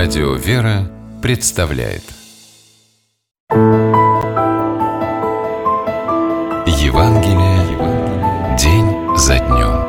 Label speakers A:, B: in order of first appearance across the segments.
A: Радио «Вера» представляет Евангелие день за днем.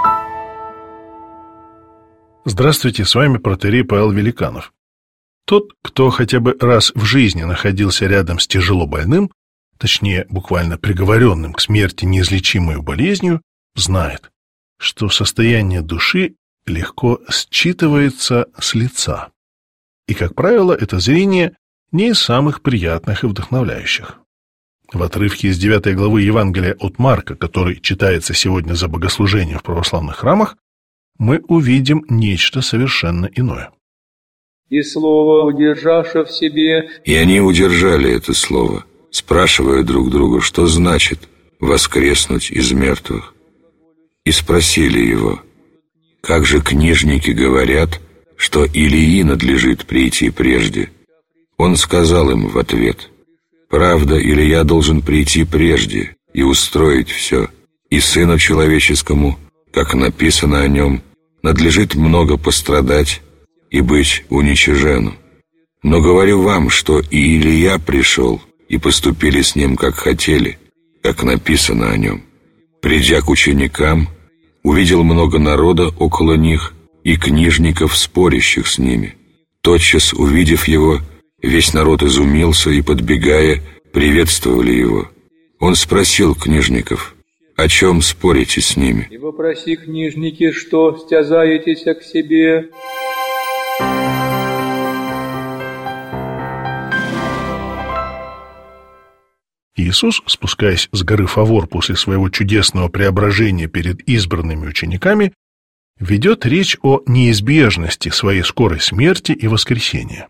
B: Здравствуйте, с вами протоиерей Павел Великанов. Тот, кто хотя бы раз в жизни находился рядом с тяжело больным, точнее, буквально приговоренным к смерти неизлечимой болезнью, знает, что состояние души легко считывается с лица. И, как правило, это зрение не из самых приятных и вдохновляющих. В отрывке из 9 главы Евангелия от Марка, который читается сегодня за богослужением в православных храмах, мы увидим нечто совершенно иное.
C: «И слово удержаше в себе...»
D: И они удержали это слово, спрашивая друг друга, что значит «воскреснуть из мертвых». И спросили его: «Как же книжники говорят, что Илии надлежит прийти прежде?» Он сказал им в ответ: «Правда, Илия должен прийти прежде и устроить все, и Сыну Человеческому, как написано о нем, надлежит много пострадать и быть уничиженным. Но говорю вам, что и Илия пришел, и поступили с ним, как хотели, как написано о нем. Придя к ученикам, увидел много народа около них и книжников, спорящих с ними. Тотчас, увидев его, весь народ изумился и, подбегая, приветствовали его. Он спросил книжников: «О чем спорите с ними?»
C: «И вопроси, книжники, что стязаетеся к себе?»
B: Иисус, спускаясь с горы Фавор после своего чудесного преображения перед избранными учениками, ведет речь о неизбежности своей скорой смерти и воскресения.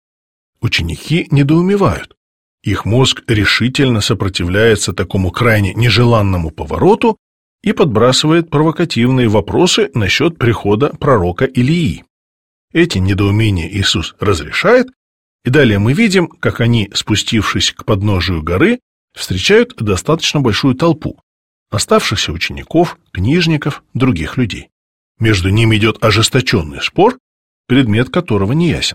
B: Ученики недоумевают. Их мозг решительно сопротивляется такому крайне нежеланному повороту и подбрасывает провокативные вопросы насчет прихода пророка Илии. Эти недоумения Иисус разрешает, и далее мы видим, как они, спустившись к подножию горы, встречают достаточно большую толпу оставшихся учеников, книжников, других людей. Между ними идет ожесточенный спор, предмет которого не ясен.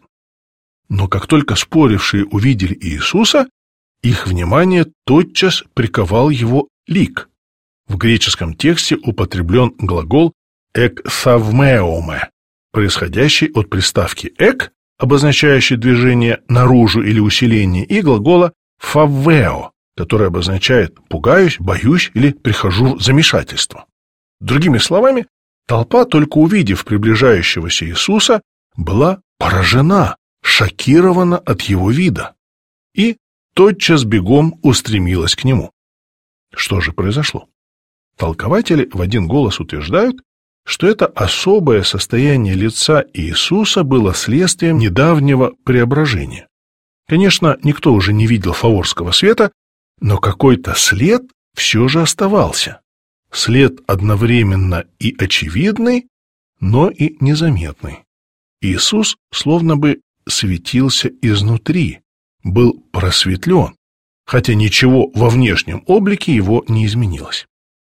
B: Но как только спорившие увидели Иисуса, их внимание тотчас приковал его лик. В греческом тексте употреблен глагол «экθαυμеоме», происходящий от приставки «эк», обозначающий движение наружу или усиление, и глагола «фаввео», который обозначает «пугаюсь», «боюсь» или «прихожу в замешательство». Другими словами, толпа, только увидев приближающегося Иисуса, была поражена, шокирована от его вида и тотчас бегом устремилась к нему. Что же произошло? Толкователи в один голос утверждают, что это особое состояние лица Иисуса было следствием недавнего преображения. Конечно, никто уже не видел фаворского света, но какой-то след все же оставался. След одновременно и очевидный, но и незаметный. Иисус словно бы светился изнутри, был просветлен, хотя ничего во внешнем облике его не изменилось.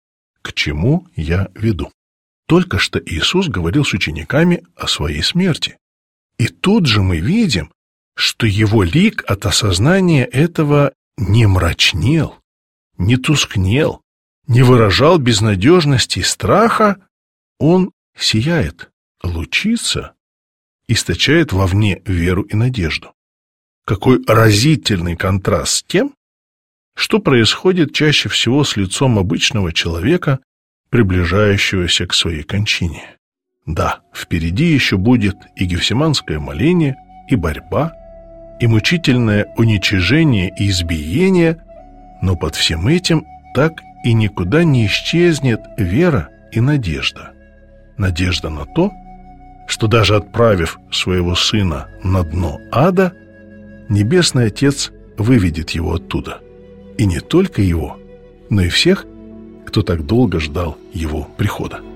B: К чему я веду? Только что Иисус говорил с учениками о своей смерти. И тут же мы видим, что его лик от осознания этого не мрачнел, не тускнел, не выражал безнадежности и страха. Он сияет, лучится, источает вовне веру и надежду. Какой разительный контраст с тем, что происходит чаще всего с лицом обычного человека, приближающегося к своей кончине. Да, впереди еще будет и гефсиманское моление, и борьба, и мучительное уничижение и избиение, но под всем этим так и никуда не исчезнет вера и надежда. Надежда на то, что даже отправив своего сына на дно ада, Небесный Отец выведет его оттуда. И не только его, но и всех, кто так долго ждал его прихода.